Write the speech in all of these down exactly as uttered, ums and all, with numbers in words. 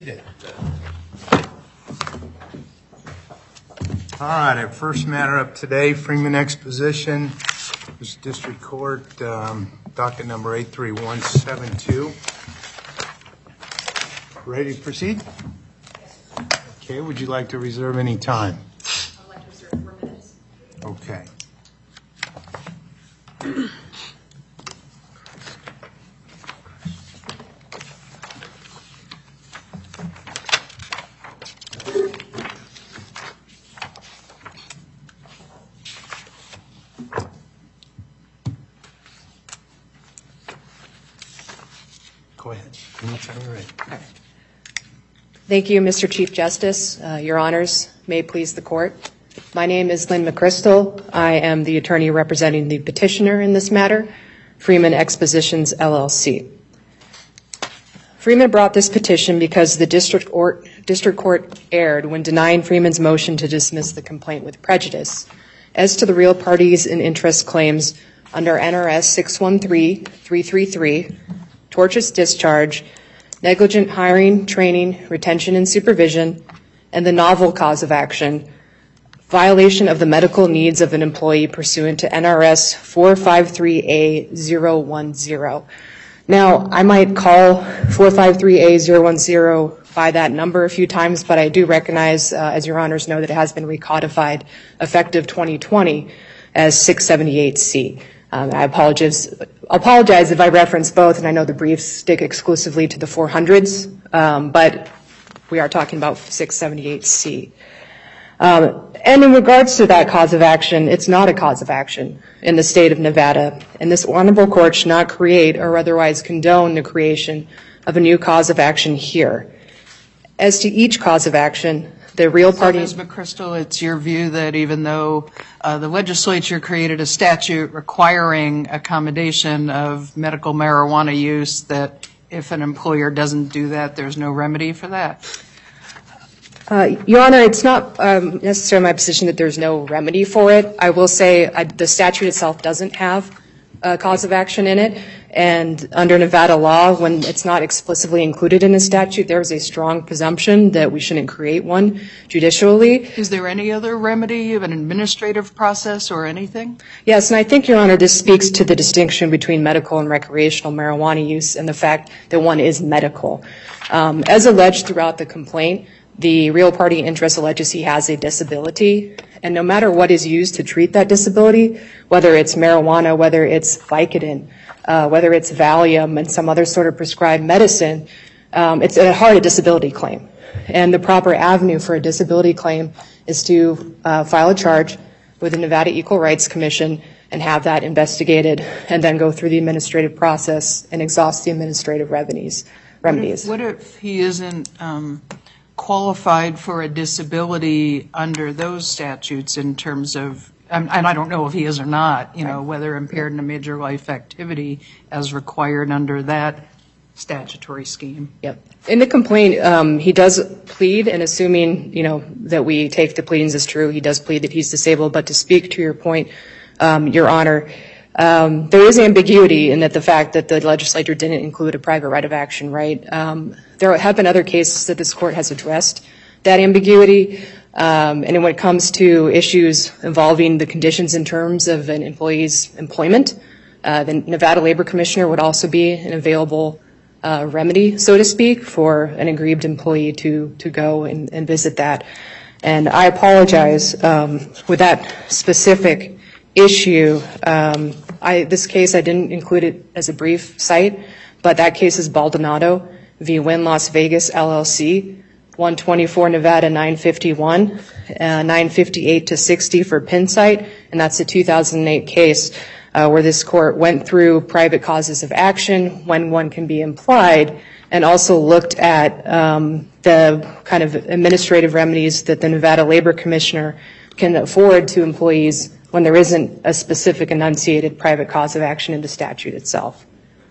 All right, our first matter up today, Freeman Exposition, this District Court, um, docket number eight three one seven two. Ready to proceed? Okay, would you like to reserve any time? I'd like to reserve four minutes. Okay. Go ahead. Anytime you're ready. Thank you, Mister Chief Justice. Uh, Your Honors, may it please the Court. My name is Lynn McChrystal. I am the attorney representing the petitioner in this matter, Freeman Expositions, L L C. Freeman brought this petition because the district, or, district court erred when denying Freeman's motion to dismiss the complaint with prejudice as to the real parties and interest claims under N R S six one three three three three, tortious discharge, negligent hiring, training, retention, and supervision, and the novel cause of action, violation of the medical needs of an employee pursuant to N R S four five three A zero one zero. Now, I might call four five three A zero one zero by that number a few times, but I do recognize, uh, as Your Honors know, that it has been recodified effective twenty twenty as six seventy-eight C. Um, I apologize, apologize if I reference both, and I know the briefs stick exclusively to the four hundreds, um, but we are talking about six seventy-eight C. Um, and in regards to that cause of action, it's not a cause of action in the state of Nevada, and this honorable court should not create or otherwise condone the creation of a new cause of action here. As to each cause of action, the real party... So, Miz McChrystal, it's your view that even though uh, the legislature created a statute requiring accommodation of medical marijuana use, that if an employer doesn't do that, there's no remedy for that? Uh, Your Honor, it's not um, necessarily my position that there's no remedy for it. I will say I, the statute itself doesn't have a cause of action in it, and under Nevada law, when it's not explicitly included in the statute, there is a strong presumption that we shouldn't create one judicially. Is there any other remedy of an administrative process or anything? Yes, and I think, Your Honor, this speaks to the distinction between medical and recreational marijuana use and the fact that one is medical. Um, as alleged throughout the complaint, the real party interest alleges he has a disability, and no matter what is used to treat that disability, whether it's marijuana, whether it's Vicodin, uh, whether it's Valium and some other sort of prescribed medicine, um, it's at heart a disability claim. And the proper avenue for a disability claim is to uh, file a charge with the Nevada Equal Rights Commission and have that investigated, and then go through the administrative process and exhaust the administrative revenues, remedies. What if, what if he isn't um, qualified for a disability under those statutes in terms of, um, and I don't know if he is or not, you know, right, whether impaired in a major life activity as required under that statutory scheme? Yep. In the complaint, um, he does plead, and assuming, you know, that we take the pleadings as true, he does plead that he's disabled. But to speak to your point, um, Your Honor, um, there is ambiguity in that the fact that the legislature didn't include a private right of action, right? Um, there have been other cases that this court has addressed that ambiguity. Um, and when it comes to issues involving the conditions in terms of an employee's employment, uh, the Nevada Labor Commissioner would also be an available uh, remedy, so to speak, for an aggrieved employee to, to go and, and visit that. And I apologize um, with that specific issue. Um, I, this case, I didn't include it as a brief cite, but that case is Baldonado v. Wynn Las Vegas, L L C, one twenty-four Nevada nine fifty-one, uh, nine fifty-eight to sixty for pin site, and that's a two thousand eight case uh, where this court went through private causes of action, when one can be implied, and also looked at um, the kind of administrative remedies that the Nevada Labor Commissioner can afford to employees when there isn't a specific enunciated private cause of action in the statute itself.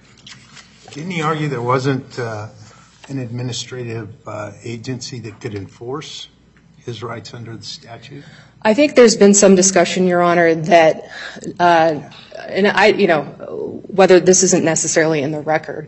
Didn't he argue there wasn't uh, an administrative uh, agency that could enforce his rights under the statute? I think there's been some discussion, Your Honor, that, uh, and I, you know, whether this isn't necessarily in the record,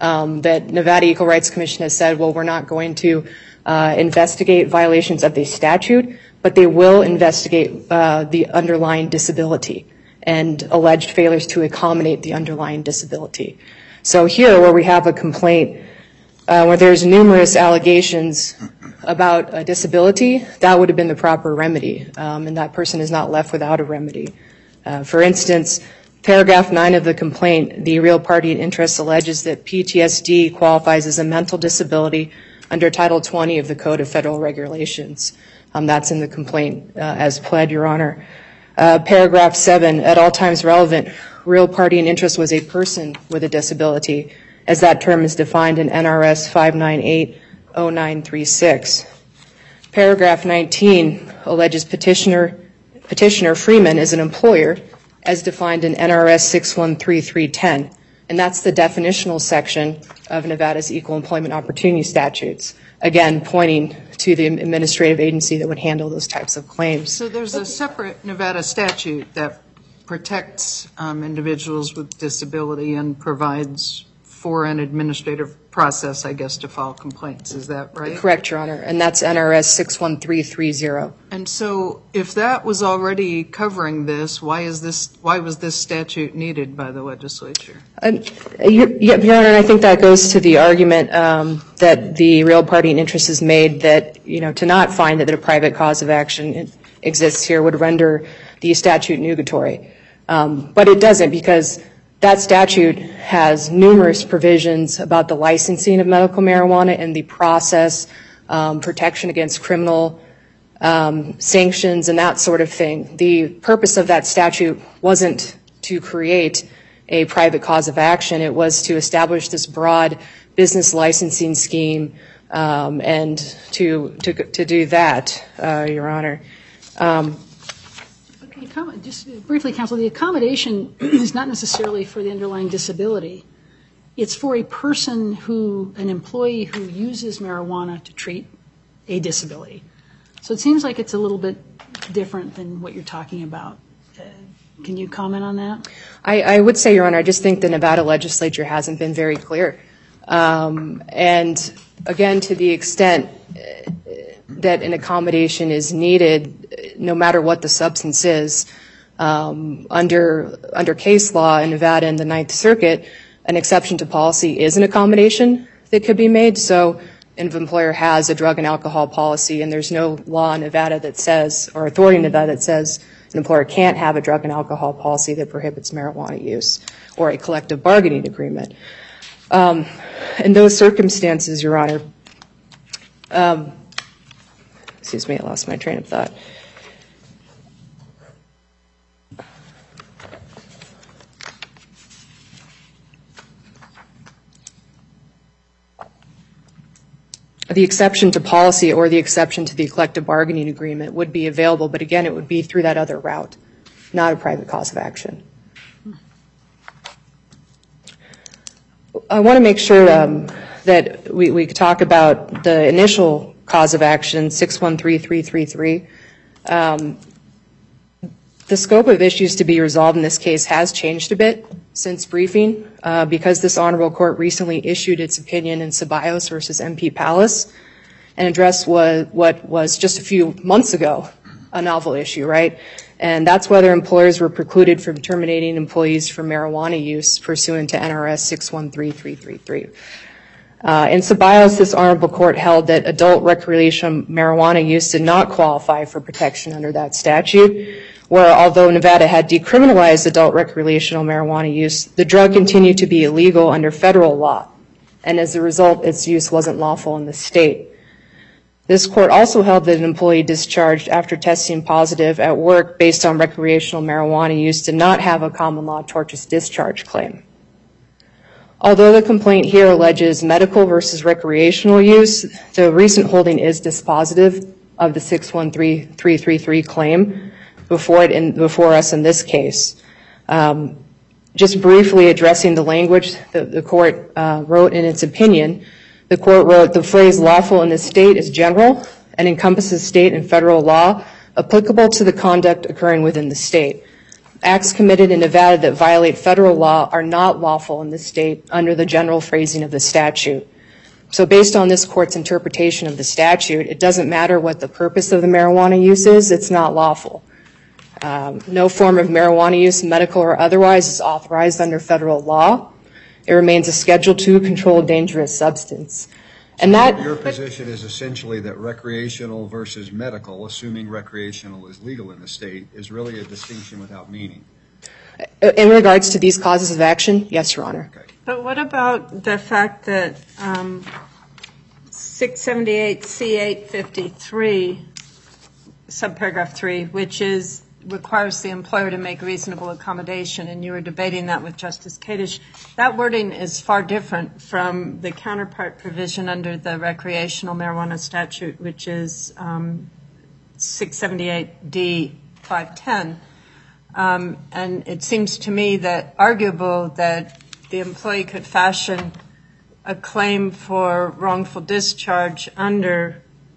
um, that Nevada Equal Rights Commission has said, well, we're not going to uh, investigate violations of the statute, but they will investigate uh, the underlying disability and alleged failures to accommodate the underlying disability. So here, where we have a complaint uh, where there's numerous allegations about a disability, that would have been the proper remedy, um, and that person is not left without a remedy. Uh, for instance, paragraph nine of the complaint, the real party in interest alleges that P T S D qualifies as a mental disability under Title twenty of the Code of Federal Regulations. Um, that's in the complaint uh, as pled, Your Honor. Uh, paragraph seven, at all times relevant, real party in interest was a person with a disability, as that term is defined in N R S five nine eight oh nine three six. Paragraph nineteen alleges petitioner, petitioner Freeman is an employer, as defined in N R S six one three three ten, and that's the definitional section of Nevada's Equal Employment Opportunity Statutes, again pointing to the administrative agency that would handle those types of claims. So there's a separate Nevada statute that protects um, individuals with disability and provides for an administrative process, I guess, to file complaints. Is that right? Correct, Your Honor, and that's N R S six one three three zero. And so if that was already covering this, why is this, why was this statute needed by the legislature? Uh, Your, Your Honor, and I think that goes to the argument um, that the real party in interest has made that, you know, to not find that a private cause of action exists here would render the statute nugatory. Um, but it doesn't, because that statute has numerous provisions about the licensing of medical marijuana and the process, um, protection against criminal um, sanctions and that sort of thing. The purpose of that statute wasn't to create a private cause of action. It was to establish this broad business licensing scheme, um, and to, to, to do that, uh, Your Honor. Um, Just briefly, counsel, the accommodation is not necessarily for the underlying disability. It's for a person who, an employee who uses marijuana to treat a disability. So it seems like it's a little bit different than what you're talking about. Uh, can you comment on that? I, I would say, Your Honor, I just think the Nevada legislature hasn't been very clear. Um, and again, to the extent uh, that an accommodation is needed, no matter what the substance is, um, under under case law in Nevada and the Ninth Circuit, an exception to policy is an accommodation that could be made. So if an employer has a drug and alcohol policy and there's no law in Nevada that says, or authority in Nevada that says an employer can't have a drug and alcohol policy that prohibits marijuana use or a collective bargaining agreement. Um, in those circumstances, Your Honor, um, excuse me, I lost my train of thought. The exception to policy or the exception to the collective bargaining agreement would be available, but again, it would be through that other route, not a private cause of action. I want to make sure um, that we, we talk about the initial cause of action, six one three three three three. Um, the scope of issues to be resolved in this case has changed a bit since briefing uh, because this honorable court recently issued its opinion in Ceballos versus M P Palace and addressed what, what was just a few months ago a novel issue, right? And that's whether employers were precluded from terminating employees for marijuana use pursuant to N R S six one three three three three. Uh, in Ceballos, this honorable court held that adult recreational marijuana use did not qualify for protection under that statute, where although Nevada had decriminalized adult recreational marijuana use, the drug continued to be illegal under federal law, and as a result, its use wasn't lawful in the state. This court also held that an employee discharged after testing positive at work based on recreational marijuana use did not have a common law tortious discharge claim. Although the complaint here alleges medical versus recreational use, the recent holding is dispositive of the six one three three three three claim before, it in, before us in this case. Um, just briefly addressing the language that the court uh, wrote in its opinion, the court wrote, the phrase lawful in this state is general and encompasses state and federal law applicable to the conduct occurring within the state. acts committed in Nevada that violate federal law are not lawful in the state under the general phrasing of the statute. So based on this court's interpretation of the statute, it doesn't matter what the purpose of the marijuana use is, it's not lawful. Um, no form of marijuana use, medical or otherwise, is authorized under federal law. It remains a Schedule two controlled dangerous substance. And that your position is essentially that recreational versus medical, assuming recreational is legal in the state, is really a distinction without meaning. In regards to these causes of action, yes, Your Honor. Okay. But what about the fact that um, six seventy-eight C eight fifty-three, subparagraph three, which is requires the employer to make reasonable accommodation, and you were debating that with Justice Kadish. That wording is far different from the counterpart provision under the recreational marijuana statute, which is um, six seventy-eight D five ten. Um, and it seems to me that arguable that the employee could fashion a claim for wrongful discharge under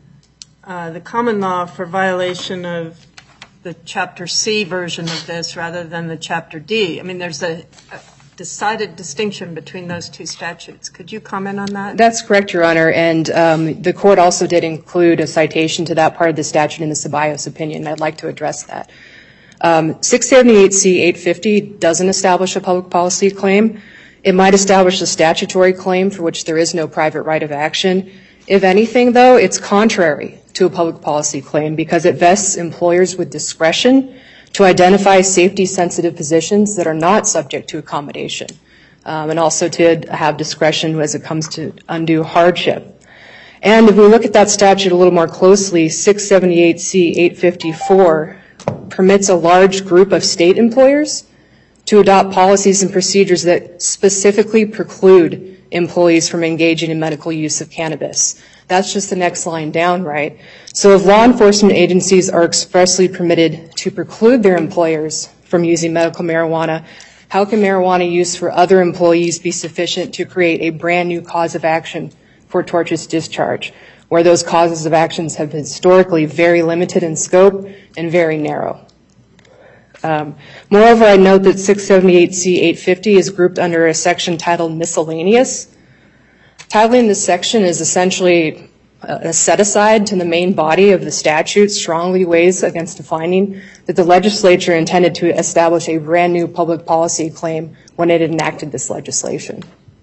uh, the common law for violation of the Chapter C version of this rather than the Chapter D. I mean, there's a, a decided distinction between those two statutes. Could you comment on that? That's correct, Your Honor. And um, the court also did include a citation to that part of the statute in the Ceballos opinion. I'd like to address that. Um, six seventy-eight C eight fifty doesn't establish a public policy claim. It might establish a statutory claim for which there is no private right of action. If anything, though, it's contrary to a public policy claim because it vests employers with discretion to identify safety-sensitive positions that are not subject to accommodation, um, and also to have discretion as it comes to undue hardship. And if we look at that statute a little more closely, six seventy-eight C eight fifty-four permits a large group of state employers to adopt policies and procedures that specifically preclude employees from engaging in medical use of cannabis. That's just the next line down, right? So if law enforcement agencies are expressly permitted to preclude their employers from using medical marijuana, how can marijuana use for other employees be sufficient to create a brand new cause of action for tortious discharge, where those causes of actions have been historically very limited in scope and very narrow? Um, moreover, I note that six seventy-eight C eight fifty is grouped under a section titled Miscellaneous. Titling this section is essentially a set-aside to the main body of the statute, strongly weighs against a finding that the legislature intended to establish a brand new public policy claim when it enacted this legislation.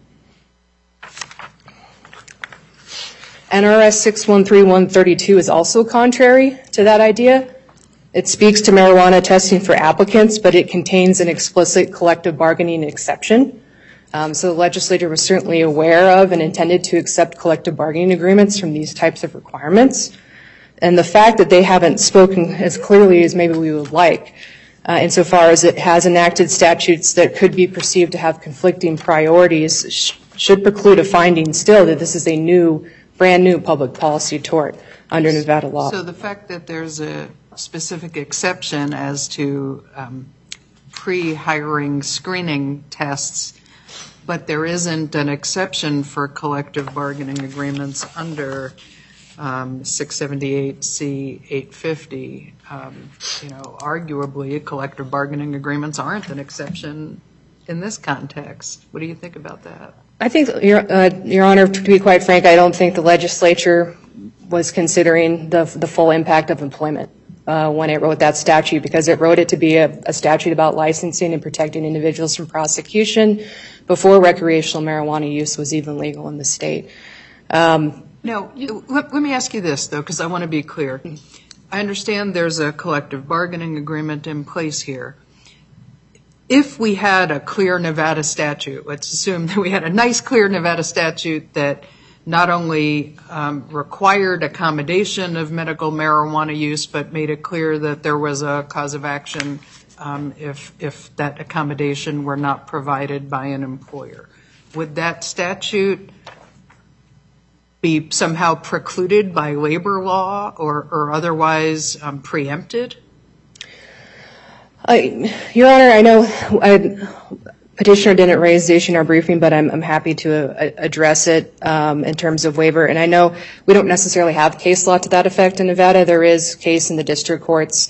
N R S six one three one thirty-two is also contrary to that idea. It speaks to marijuana testing for applicants, but it contains an explicit collective bargaining exception. Um, so the legislature was certainly aware of and intended to accept collective bargaining agreements from these types of requirements. And the fact that they haven't spoken as clearly as maybe we would like, uh, insofar as it has enacted statutes that could be perceived to have conflicting priorities, sh- should preclude a finding still that this is a new, brand new public policy tort under Nevada law. So the fact that there's a specific exception as to um, pre-hiring screening tests, but there isn't an exception for collective bargaining agreements under um, six seventy-eight C eight fifty. Um, you know, arguably, collective bargaining agreements aren't an exception in this context. What do you think about that? I think, Your, uh, Your Honor, to be quite frank, I don't think the legislature was considering the, the full impact of employment uh, when it wrote that statute, because it wrote it to be a, a statute about licensing and protecting individuals from prosecution before recreational marijuana use was even legal in the state. Um, Now, let, let me ask you this, though, because I want to be clear. I understand there's a collective bargaining agreement in place here. If we had a clear Nevada statute, let's assume that we had a nice, clear Nevada statute that not only um, required accommodation of medical marijuana use, but made it clear that there was a cause of action um, if, if that accommodation were not provided by an employer. Would that statute be somehow precluded by labor law or, or otherwise um, preempted? Uh, Your Honor, I know I, Petitioner didn't raise the issue in our briefing, but I'm, I'm happy to uh, address it um, in terms of waiver. And I know we don't necessarily have case law to that effect in Nevada. There is case in the district courts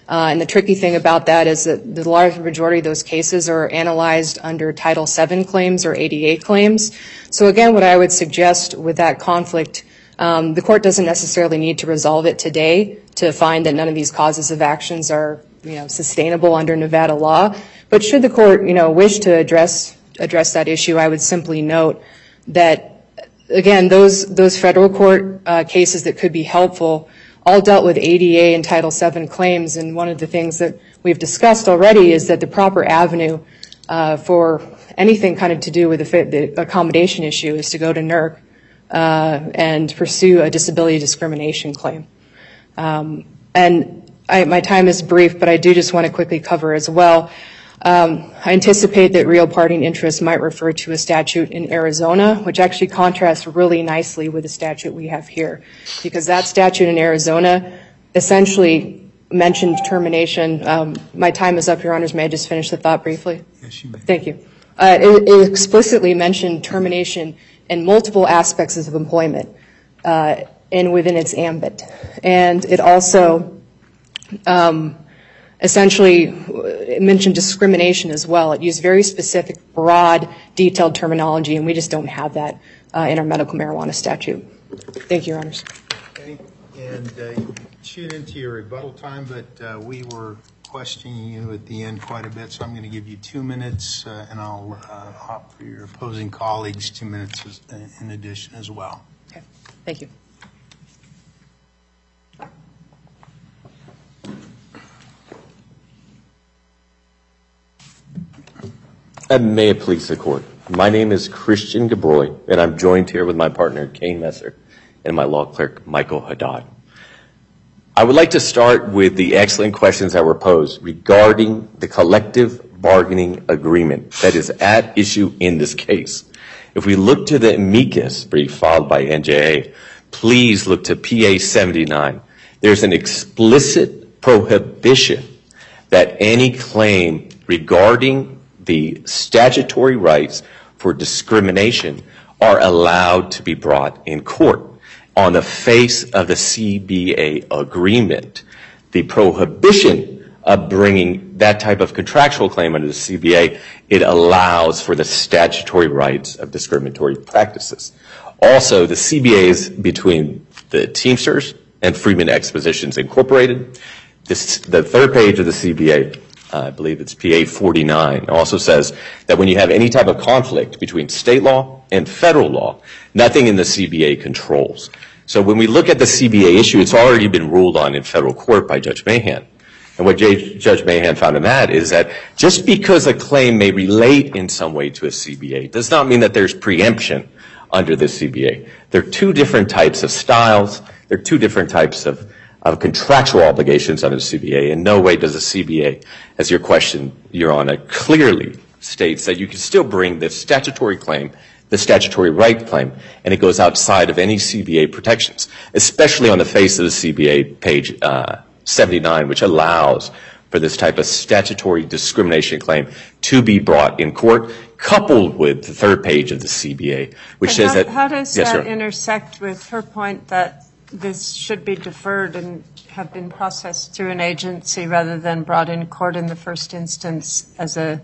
Uh, and the tricky thing about that is that the large majority of those cases are analyzed under Title seven claims or A D A claims. So again, what I would suggest with that conflict, um, the court doesn't necessarily need to resolve it today to find that none of these causes of actions are, you know, sustainable under Nevada law. But should the court, you know, wish to address address that issue, I would simply note that, again, those those federal court uh, cases that could be helpful all dealt with A D A and Title seven claims, and one of the things that we've discussed already is that the proper avenue uh, for anything kind of to do with the, the accommodation issue is to go to N E R C uh, and pursue a disability discrimination claim. Um, and I, my time is brief, but I do just want to quickly cover as well. Um, I anticipate that real party interest might refer to a statute in Arizona, which actually contrasts really nicely with the statute we have here, because that statute in Arizona essentially mentioned termination. Um, my time is up, Your Honors. May I just finish the thought briefly? Yes, you may. Thank you. Uh, it, it explicitly mentioned termination in multiple aspects of employment uh, and within its ambit. And it also um, essentially it mentioned discrimination as well. It used very specific, broad, detailed terminology, and we just don't have that uh, in our medical marijuana statute. Thank you, Your Honors. Okay. And uh, you chewed into your rebuttal time, but uh, we were questioning you at the end quite a bit, so I'm going to give you two minutes, uh, and I'll uh, offer your opposing colleagues two minutes as, uh, in addition as well. Okay. Thank you. And may it please the Court. My name is Christian Gabroy, and I'm joined here with my partner, Kane Messer, and my law clerk, Michael Haddad. I would like to start with the excellent questions that were posed regarding the collective bargaining agreement that is at issue in this case. If we look to the amicus brief filed by N J A, please look to P A seventy-nine. There's an explicit prohibition that any claim regarding the statutory rights for discrimination are allowed to be brought in court. On the face of the C B A agreement, the prohibition of bringing that type of contractual claim under the C B A, it allows for the statutory rights of discriminatory practices. Also, the C B A is between the Teamsters and Freeman Expositions Incorporated. This, the third page of the C B A, Uh, I believe it's P A forty-nine, also says that when you have any type of conflict between state law and federal law, nothing in the C B A controls. So when we look at the C B A issue, it's already been ruled on in federal court by Judge Mahan. And what J- Judge Mahan found in that is that just because a claim may relate in some way to a C B A does not mean that there's preemption under the C B A. There are two different types of styles. There are two different types of of contractual obligations under the C B A. In no way does the C B A, as your question, Your Honor, clearly states that you can still bring the statutory claim, the statutory right claim, and it goes outside of any C B A protections, especially on the face of the C B A page uh, seventy-nine, which allows for this type of statutory discrimination claim to be brought in court, coupled with the third page of the C B A, which But says how, that... How does yes, that sir. intersect with her point that this should be deferred and have been processed through an agency rather than brought in court in the first instance as a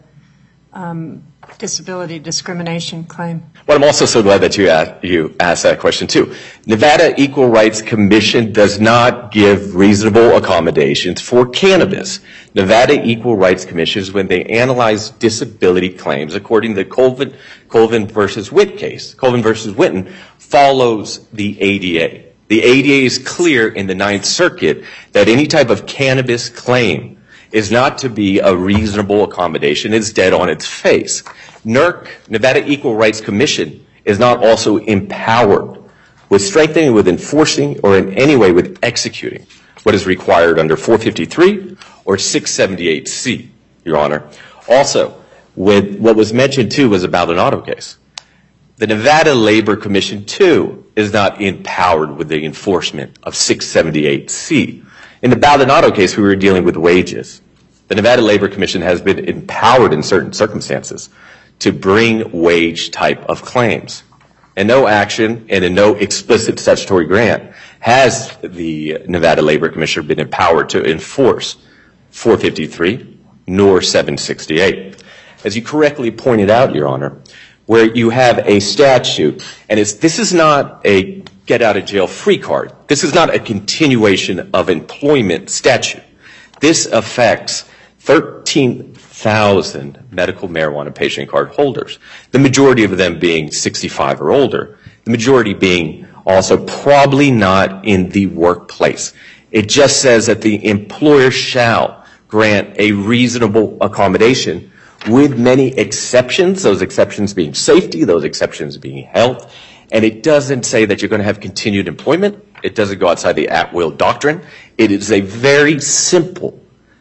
um, disability discrimination claim? Well, I'm also so glad that you asked, you asked that question, too. Nevada Equal Rights Commission does not give reasonable accommodations for cannabis. Nevada Equal Rights Commission, when they analyze disability claims, according to the Colvin, Colvin versus Witt case, Colvin versus Witten, follows the A D A. The A D A is clear in the Ninth Circuit that any type of cannabis claim is not to be a reasonable accommodation. It's dead on its face. N E R C, Nevada Equal Rights Commission, is not also empowered with strengthening, with enforcing, or in any way with executing what is required under four fifty-three or six seventy-eight C, Your Honor. Also, with what was mentioned, too, was a Baldonado case. The Nevada Labor Commission, too, is not empowered with the enforcement of six seventy-eight C. In the Baldonado case, we were dealing with wages. The Nevada Labor Commission has been empowered in certain circumstances to bring wage type of claims. And no action and in no explicit statutory grant has the Nevada Labor Commission been empowered to enforce four fifty-three nor seven sixty-eight. As you correctly pointed out, Your Honor, where you have a statute, and it's, this is not a get-out-of-jail-free card. This is not a continuation of employment statute. This affects thirteen thousand medical marijuana patient card holders, the majority of them being sixty-five or older, the majority being also probably not in the workplace. It just says that the employer shall grant a reasonable accommodation with many exceptions, those exceptions being safety, those exceptions being health, and it doesn't say that you're going to have continued employment. It doesn't go outside the at-will doctrine. It is a very simple,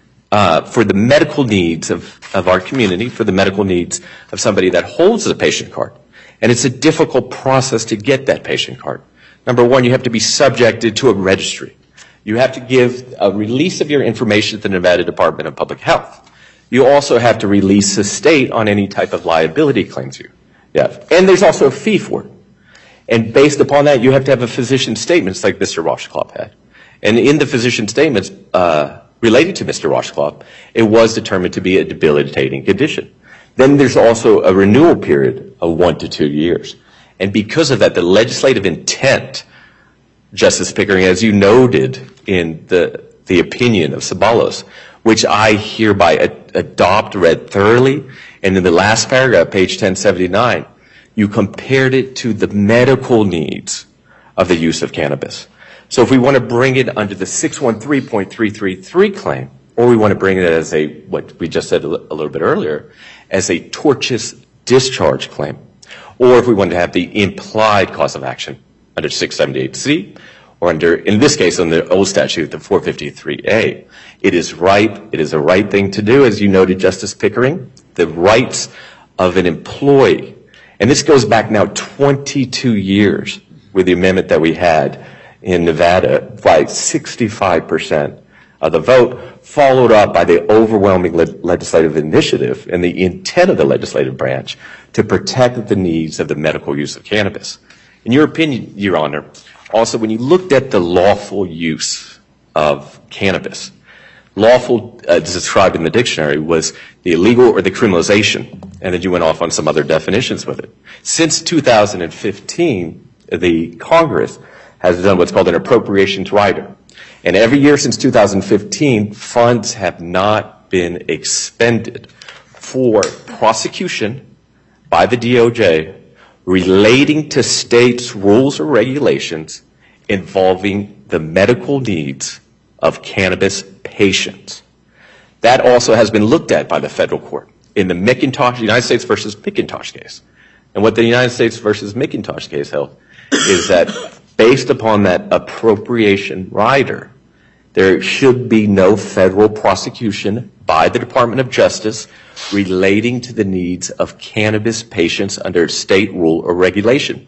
uh, for the medical needs of, of our community, for the medical needs of somebody that holds a patient card. And it's a difficult process to get that patient card. Number one, you have to be subjected to a registry. You have to give a release of your information to the Nevada Department of Public Health. You also have to release the state on any type of liability claims you have. And there's also a fee for it. And based upon that, you have to have a physician statements like Mister Washclopp had. And in the physician statements uh, related to Mister Washclopp, it was determined to be a debilitating condition. Then there's also a renewal period of one to two years. And because of that, the legislative intent, Justice Pickering, as you noted in the, the opinion of Sabalos, which I hereby ad- adopt, read thoroughly, and in the last paragraph, page ten seventy-nine, you compared it to the medical needs of the use of cannabis. So if we want to bring it under the six one three point three three three claim, or we want to bring it as a, what we just said a, l- a little bit earlier, as a tortious discharge claim, or if we want to have the implied cause of action under six seventy-eight C, or under, in this case, on the old statute, the four fifty-three A, it is right, it is a right thing to do, as you noted, Justice Pickering, the rights of an employee. And this goes back now twenty-two years with the amendment that we had in Nevada by sixty-five percent of the vote, followed up by the overwhelming le- legislative initiative and the intent of the legislative branch to protect the needs of the medical use of cannabis. In your opinion, Your Honor, also when you looked at the lawful use of cannabis, lawful, uh, described in the dictionary, was the illegal or the criminalization, and then you went off on some other definitions with it. Since two thousand fifteen, the Congress has done what's called an appropriations rider. And every year since two thousand fifteen, funds have not been expended for prosecution by the D O J relating to states' rules or regulations involving the medical needs of cannabis patients. That also has been looked at by the federal court in the McIntosh, United States versus McIntosh case. And what the United States versus McIntosh case held is that based upon that appropriation rider, there should be no federal prosecution by the Department of Justice relating to the needs of cannabis patients under state rule or regulation.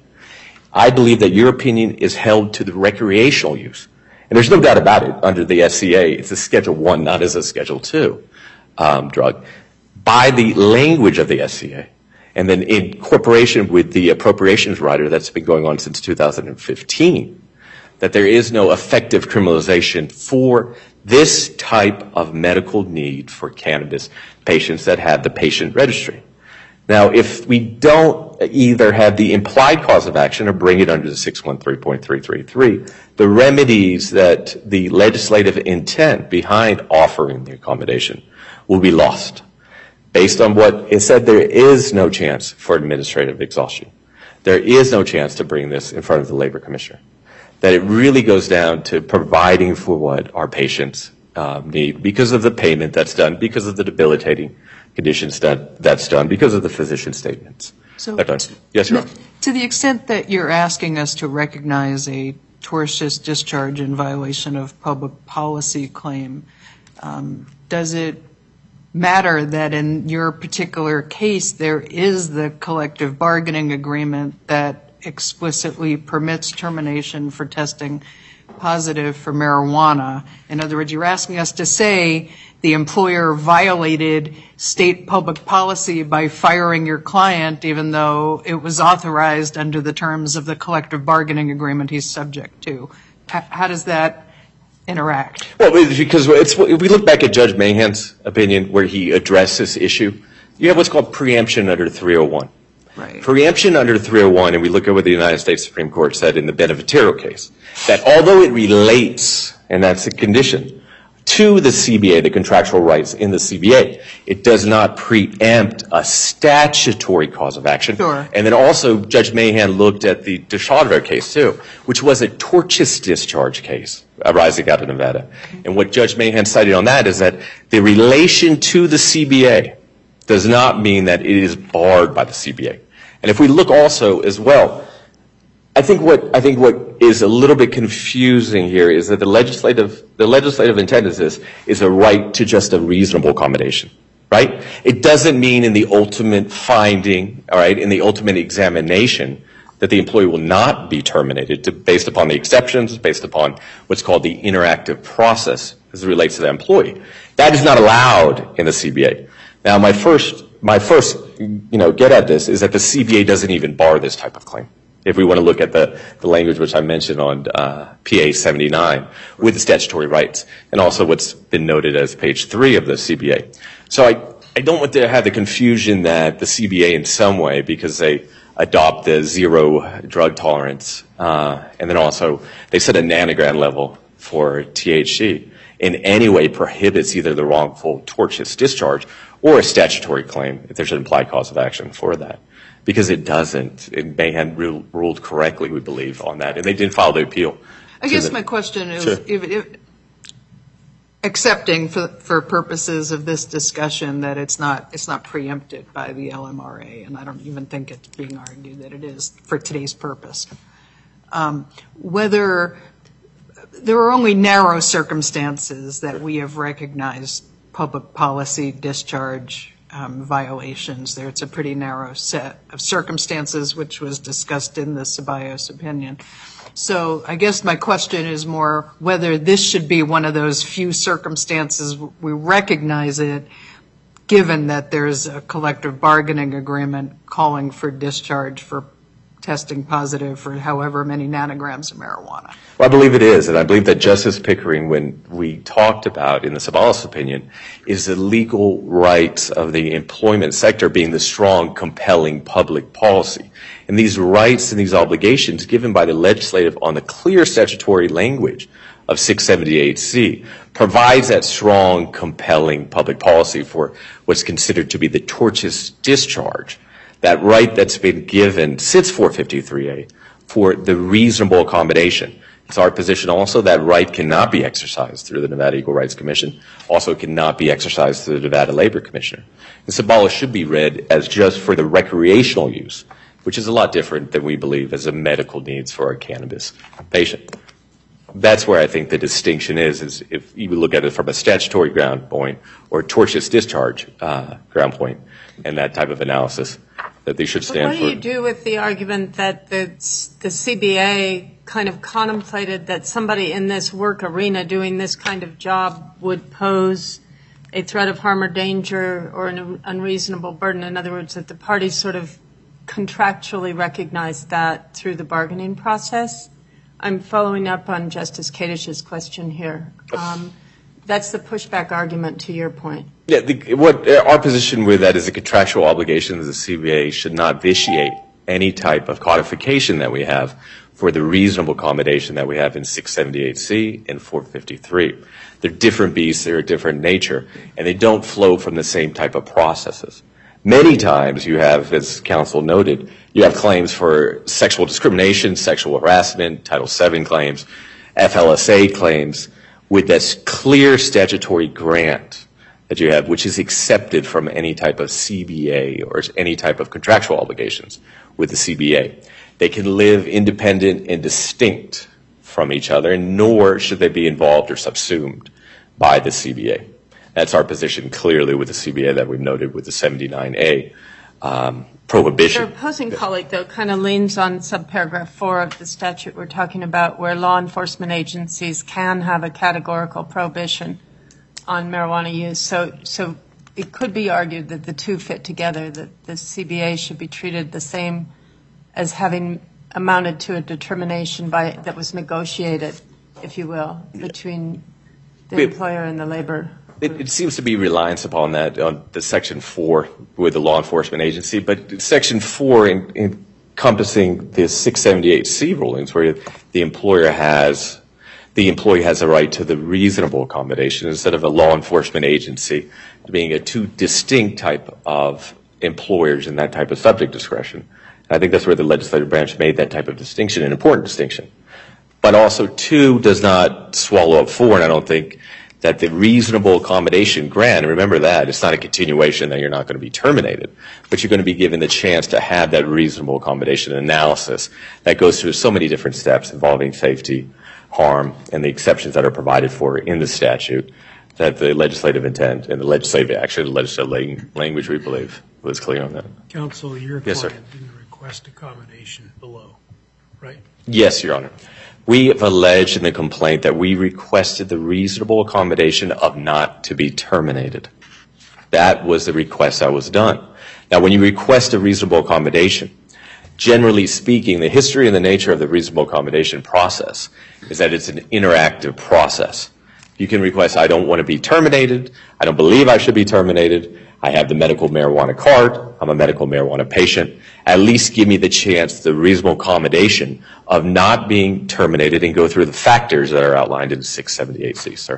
I believe that your opinion is held to the recreational use. And there's no doubt about it, under the S C A, it's a Schedule one, not as a Schedule two um, drug, by the language of the S C A. And then in cooperation with the appropriations rider that's been going on since two thousand fifteen, that there is no effective criminalization for this type of medical need for cannabis patients that have the patient registry. Now, if we don't either have the implied cause of action or bring it under the six one three point three three three, the remedies that the legislative intent behind offering the accommodation will be lost. Based on what it said, there is no chance for administrative exhaustion. There is no chance to bring this in front of the Labor Commissioner. That it really goes down to providing for what our patients um, need because of the payment that's done, because of the debilitating conditions that that's done, because of the physician statements. So, that done. Yes, Your Honor. To the extent that you're asking us to recognize a tortious discharge in violation of public policy claim, um, does it matter that in your particular case there is the collective bargaining agreement that explicitly permits termination for testing positive for marijuana? In other words, you're asking us to say the employer violated state public policy by firing your client even though it was authorized under the terms of the collective bargaining agreement he's subject to. How, how does that interact? Well, it's because it's, if we look back at Judge Mahan's opinion where he addressed this issue, you have what's called preemption under three oh one. Right. Preemption under three oh one, and we look at what the United States Supreme Court said in the Beneficiero case, that although it relates, and that's a condition, to the C B A, the contractual rights in the C B A, it does not preempt a statutory cause of action. Sure. And then also, Judge Mahan looked at the DeShadver case, too, which was a tortious discharge case arising out of Nevada. And what Judge Mahan cited on that is that the relation to the C B A does not mean that it is barred by the C B A. And if we look also as well, I think what I think what is a little bit confusing here is that the legislative the legislative intent is this is a right to just a reasonable accommodation, right? It doesn't mean in the ultimate finding, all right, in the ultimate examination that the employee will not be terminated to, based upon the exceptions, based upon what's called the interactive process as it relates to the employee. That is not allowed in the C B A. Now, my first my first you know get at this is that the C B A doesn't even bar this type of claim. If we want to look at the, the language which I mentioned on uh, P A seventy-nine with the statutory rights, and also what's been noted as page three of the C B A. So I, I don't want to have the confusion that the C B A in some way, because they adopt the zero drug tolerance, uh, and then also they set a nanogram level for T H C, in any way prohibits either the wrongful tortious discharge or a statutory claim if there's an implied cause of action for that. Because it doesn't. It Mahan ruled, ruled correctly, we believe, on that. And they did file the appeal. I guess the, my question is, sure. if, if, accepting for, for purposes of this discussion that it's not, it's not preempted by the L M R A, and I don't even think it's being argued that it is for today's purpose, um, whether there are only narrow circumstances that we have recognized public policy discharge Um, violations there. It's a pretty narrow set of circumstances, which was discussed in the Ceballos opinion. So I guess my question is more whether this should be one of those few circumstances we recognize it, given that there's a collective bargaining agreement calling for discharge for testing positive for however many nanograms of marijuana. Well, I believe it is, and I believe that Justice Pickering, when we talked about in the Ceballos opinion, is the legal rights of the employment sector being the strong, compelling public policy. And these rights and these obligations given by the legislative on the clear statutory language of six seventy-eight C provides that strong, compelling public policy for what's considered to be the tortious discharge. That right that's been given since four fifty-three A for the reasonable accommodation. It's our position also that right cannot be exercised through the Nevada Equal Rights Commission, also cannot be exercised through the Nevada Labor Commissioner. And Ceballos should be read as just for the recreational use, which is a lot different than we believe as a medical needs for a cannabis patient. That's where I think the distinction is, is if you look at it from a statutory ground point or tortious discharge uh, ground point and that type of analysis, that they should stand but what for. What do you do with the argument that the, the C B A kind of contemplated that somebody in this work arena doing this kind of job would pose a threat of harm or danger or an unreasonable burden? In other words, that the parties sort of contractually recognized that through the bargaining process? I'm following up on Justice Kadish's question here. Um, that's the pushback argument to your point. Yeah, the, what our position with that is the contractual obligations of the C B A should not vitiate any type of codification that we have for the reasonable accommodation that we have in six seventy-eight C and four fifty-three. They're different beasts, they're a different nature, and they don't flow from the same type of processes. Many times you have, as counsel noted, you have claims for sexual discrimination, sexual harassment, Title seven claims, F L S A claims, with this clear statutory grant that you have, which is accepted from any type of C B A or any type of contractual obligations with the C B A. They can live independent and distinct from each other, nor should they be involved or subsumed by the C B A. That's our position clearly with the C B A that we've noted with the seventy-nine A um, prohibition. Your opposing colleague, though, kind of leans on subparagraph four of the statute we're talking about, where law enforcement agencies can have a categorical prohibition on marijuana use. So, so it could be argued that the two fit together, that the C B A should be treated the same as having amounted to a determination by that was negotiated if you will, between the It- employer and the labor. It, it seems to be reliance upon that, on the section four with the law enforcement agency, but section four in, encompassing the six seventy-eight C rulings where the employer has, the employee has a right to the reasonable accommodation instead of a law enforcement agency being a two distinct type of employers in that type of subject discretion. I think that's where the legislative branch made that type of distinction, an important distinction. But also two does not swallow up four, and I don't think that the reasonable accommodation grant, and remember that, it's not a continuation that you're not going to be terminated, but you're going to be given the chance to have that reasonable accommodation analysis that goes through so many different steps involving safety, harm, and the exceptions that are provided for in the statute, that the legislative intent and the legislative, actually the legislative language, we believe, was clear on that. Counsel, your Yes, sir. client didn't request accommodation below, right? Yes, Your Honor. We have alleged in the complaint that we requested the reasonable accommodation of not to be terminated. That was the request that was done. Now, when you request a reasonable accommodation, generally speaking, the history and the nature of the reasonable accommodation process is that it's an interactive process. You can request, I don't want to be terminated, I don't believe I should be terminated, I have the medical marijuana card, I'm a medical marijuana patient. At least give me the chance, the reasonable accommodation of not being terminated and go through the factors that are outlined in six seventy-eight C, sir.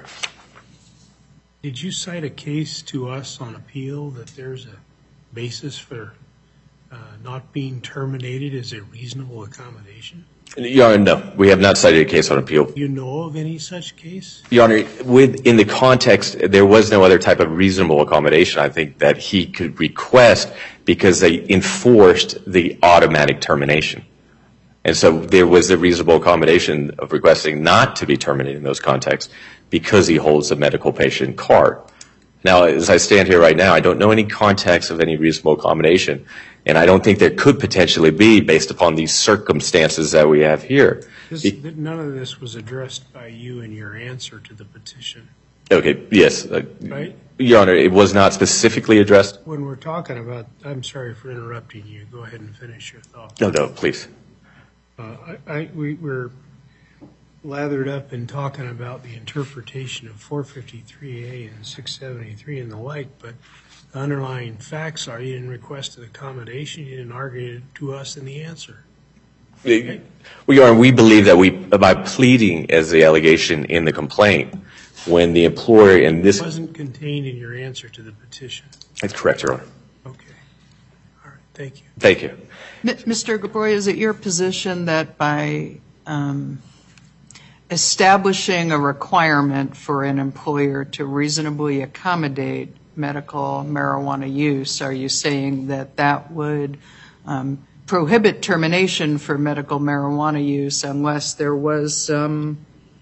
Did you cite a case to us on appeal that there's a basis for uh, not being terminated as a reasonable accommodation? Your Honor, no, we have not cited a case on appeal. Do you know of any such case? Your Honor, with, in the context, there was no other type of reasonable accommodation, I think, that he could request because they enforced the automatic termination. And so there was the reasonable accommodation of requesting not to be terminated in those contexts because he holds a medical patient card. Now, as I stand here right now, I don't know any context of any reasonable accommodation, and I don't think there could potentially be based upon these circumstances that we have here. This, none of this was addressed by you in your answer to the petition, Okay, yes. Uh, right? Your Honor, it was not specifically addressed. When we're talking about, I'm sorry for interrupting you. Go ahead and finish your thought. No, no, please. Uh, I, I, we, we're lathered up in talking about the interpretation of four fifty-three A and six seventy-three and the like, but the underlying facts are you didn't request an accommodation, you didn't argue it to us in the answer. We are. We believe that we, by pleading as the allegation in the complaint, when the employer in this, It wasn't contained in your answer to the petition. that's correct, Your Honor. Okay. All right. Thank you. Thank you. M- Mister Gabroy, is it your position that by um, establishing a requirement for an employer to reasonably accommodate medical marijuana use, are you saying that that would um, prohibit termination for medical marijuana use unless there was some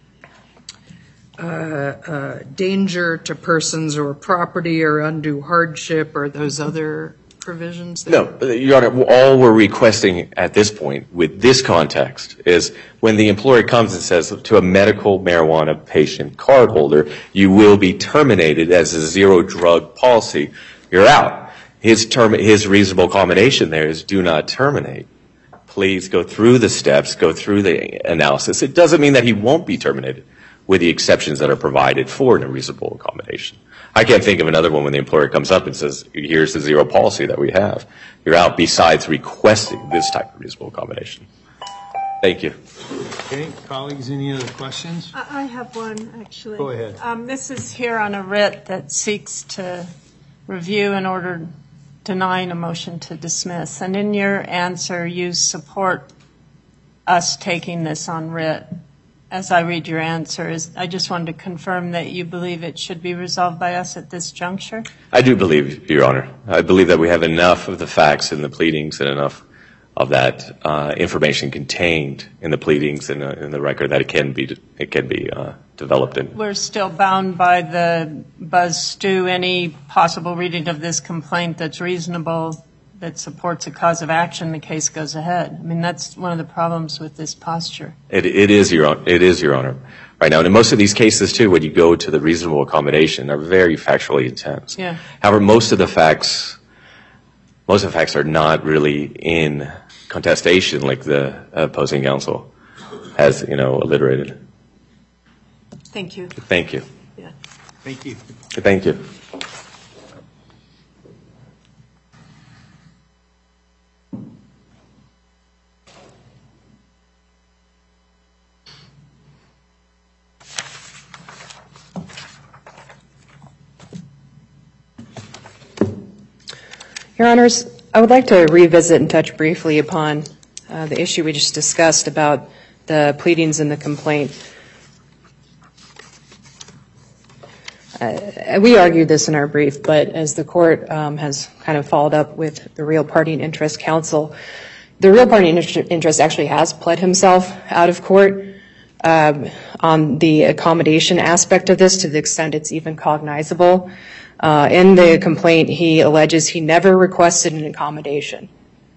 uh, uh, danger to persons or property or undue hardship or those other provisions? No, Your Honor, all we're requesting at this point with this context is when the employer comes and says to a medical marijuana patient cardholder, you will be terminated as a zero drug policy, you're out. His term, his reasonable accommodation there is do not terminate. Please go through the steps, go through the analysis. It doesn't mean that he won't be terminated with the exceptions that are provided for in a reasonable accommodation. I can't think of another one when the employer comes up and says, here's the zero policy that we have. You're out besides requesting this type of reasonable accommodation. Thank you. Okay, colleagues, any other questions? I I have one, actually. Go ahead. Um, This is here on a writ that seeks to review in order denying a motion to dismiss. And in your answer, you support us taking this on writ. As I read your answer, is I just wanted to confirm that you believe it should be resolved by us at this juncture? I do believe, Your Honor. I believe that we have enough of the facts in the pleadings and enough of that uh, information contained in the pleadings and uh, in the record that it can be it can be uh, developed in. We're still bound by the Buzz Stew, any possible reading of this complaint that's reasonable, that supports a cause of action, the case goes ahead. I mean, that's one of the problems with this posture. It, it is, Your Honor. It is, Your Honor. Right now, and in most of these cases, too, when you go to the reasonable accommodation, they're very factually intense. Yeah. However, most of the facts, most of the facts are not really in contestation like the opposing counsel has, you know, alliterated. Thank you. Thank you. Yeah. Thank you. Thank you. Your Honors, I would like to revisit and touch briefly upon uh, the issue we just discussed about the pleadings in the complaint. Uh, we argued this in our brief, but as the court um, has kind of followed up with the Real Party and Interest Counsel, the Real Party and Interest actually has pled himself out of court um, on the accommodation aspect of this to the extent it's even cognizable. Uh, in the complaint, he alleges he never requested an accommodation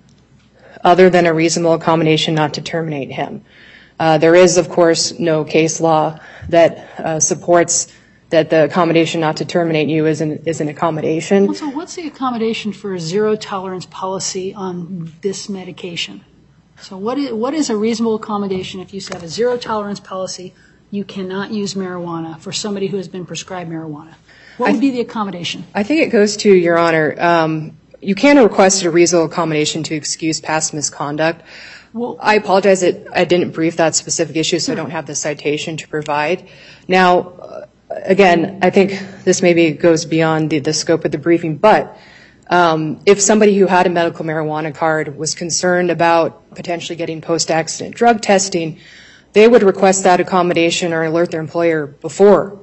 other than a reasonable accommodation not to terminate him. Uh, there is, of course, no case law that uh, supports that the accommodation not to terminate you is an, is an accommodation. So what's the accommodation for a zero tolerance policy on this medication? So what is, what is a reasonable accommodation if you have a zero tolerance policy, you cannot use marijuana for somebody who has been prescribed marijuana? What would be the accommodation? I think it goes to, Your Honor, um, you can request a reasonable accommodation to excuse past misconduct. Well, I apologize that I didn't brief that specific issue, so I don't have the citation to provide. Now, uh, again, I think this maybe goes beyond the, the scope of the briefing, but um, if somebody who had a medical marijuana card was concerned about potentially getting post-accident drug testing, they would request that accommodation or alert their employer before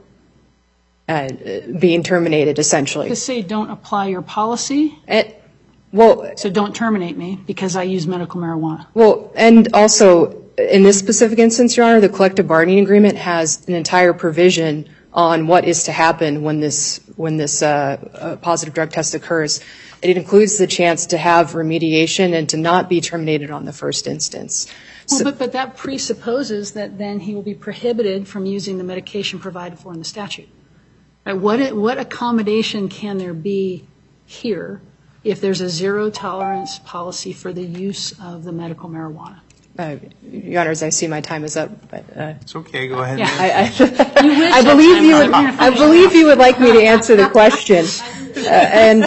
uh, being terminated, essentially. to say don't apply your policy, It, well, so don't terminate me because I use medical marijuana. Well, and also, in this specific instance, Your Honor, the collective bargaining agreement has an entire provision on what is to happen when this when this uh, uh, positive drug test occurs. It includes the chance to have remediation and to not be terminated on the first instance. Well, So- but, but that presupposes that then he will be prohibited from using the medication provided for in the statute. Right? What, what accommodation can there be here if there's a zero tolerance policy for the use of the medical marijuana? Uh, Your Honors, I see my time is up, but uh, It's okay, go ahead. Yeah. I, I, I believe you would. I believe you would like me to answer the question. Uh, and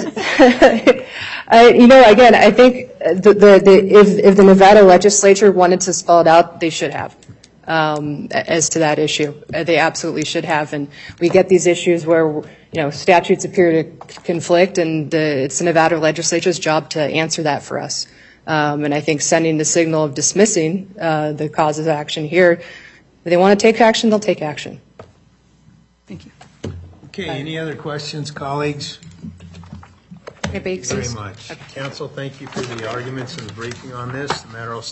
I, you know, again, I think the, the, the if, if the Nevada legislature wanted to spell it out, they should have. Um, as to that issue, uh, they absolutely should have. And we get these issues where, you know, statutes appear to conflict, and the, it's the Nevada legislature's job to answer that for us. Um, and I think sending the signal of dismissing uh, the cause of action here, if they want to take action, they'll take action. Thank you. Okay, any other questions, colleagues? May I be Very excused? much. Counsel, thank you for the arguments and the briefing on this. The matter will